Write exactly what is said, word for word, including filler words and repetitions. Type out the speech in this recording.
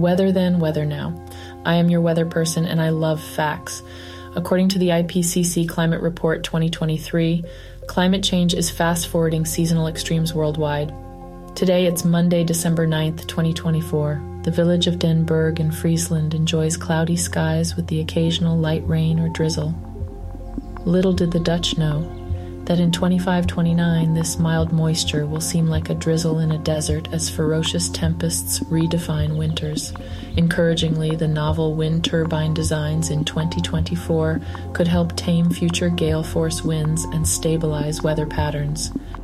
Weather then, weather now. I am your weather person and I love facts. According to the I P C C Climate Report twenty twenty-three, climate change is fast-forwarding seasonal extremes worldwide. Today it's Monday, December ninth, twenty twenty-four. The village of Den Burg in Friesland enjoys cloudy skies with the occasional light rain or drizzle. Little did the Dutch know that in twenty-five twenty-nine this mild moisture will seem like a drizzle in a desert as ferocious tempests redefine winters. Encouragingly, the novel wind turbine designs in twenty twenty-four could help tame future gale force winds and stabilize weather patterns.